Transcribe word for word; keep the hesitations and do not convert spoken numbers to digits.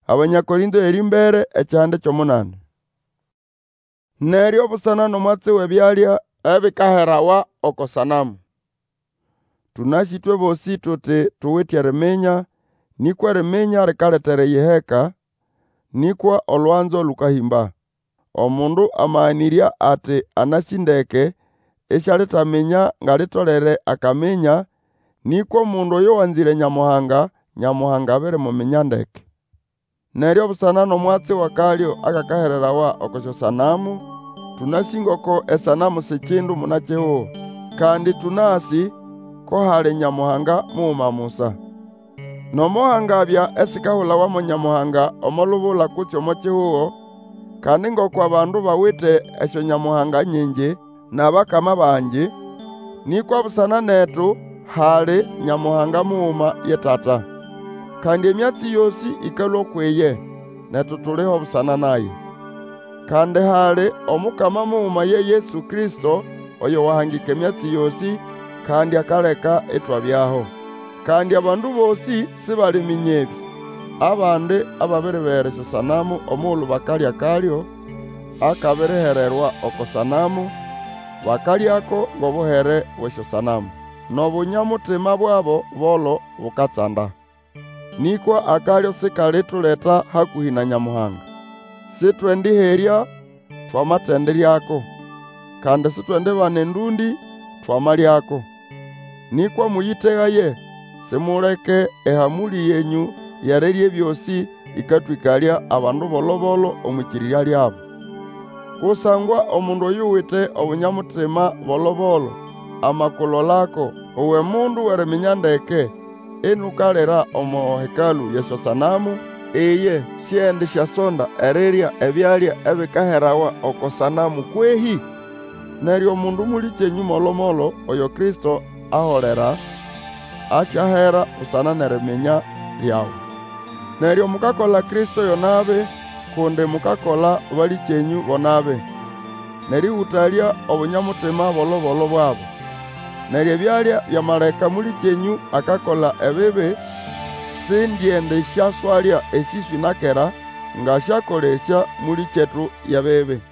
Abanyakorinto erimbere ekyande kyomunane. Neryo busana nomwatsi webyalya ebikaherawa oko sanamu. Tunasitwe bosi tuti tuwitye eriminya, nikwa eriminya rikaletera eyiheka, nikwa olwanzo lukahimba. Omundu amaanirya ati anasindeke esyalitaminya ngalitolere akaminya, nikwa omundu oyo wanzire Nyamuhanga, Nyamuhanga abiri muminya ndeke. Neryo busana nomwatsi wakalyo akakahererawa oko syosanamu, tunasinga oko esanamu sikindu munakihuho, kandi tunasi ko hali Nyamuhanga muuma musa. Nomuhangabya esikahulawa mu Nyamuhanga omolubula kutsi omo kihuho, kandi ngoko abandu bawite esyo Nyamuhanga nyingi n'abakama bangi, nikwa busana netu hali Nyamuhanga muuma ye Tata. Kandi emyatsi yosi ikalwa okweye, netu tuliho busana naye. Kandi hali omukama muuma ye Yesu Kristo, oyo wahangika emyatsi yosi, kandi akaleka itwabyaho. Kandi abandu bosi sibaliminya ebi. Abandi ababiribera esyo sanamu omuulu bakalya kalyo, akabirihererwa oko sanamu, bakalyako ng'obuhere bw'esyo sanamu. N'obunyamutima bwabo bolo bukatsanda. Nikwa akalyo sikalituleta hakuhi na Nyamuhanga. Sitwendiherya twamatenderyako, kandi sitwendibana endundi twamalyako. Nikwa muyiteghaye, simuleke ehamuli yenyu yererye byosi ikatwikalya abandu bolobolo omwikirirya lyabo. Kusangwa omundu oyuwite obunyamutima bolobolo amakulolako, uwe mundu weriminya ndeke, enukalira omo hekalu yesyo sanamu, eye syendi syasonda erirya ebyalya ebikaherawa oko sanamu kwehi. Neryo omundu muli kyenyu molomolo oyo Kristo aholera, asyahera busana neriminya lyawu. Neryo mukakola Kristo yonabe, kundi mukakola bali kyenyu bonabe, nerihutalya obunyamutima bolobolo bwabo. Neryo ebyalya byamaleka muli kyenyu akakola ebibi, sindyende syaswalya esiswi nakera, nga syakolesya muli kyetu yabibi.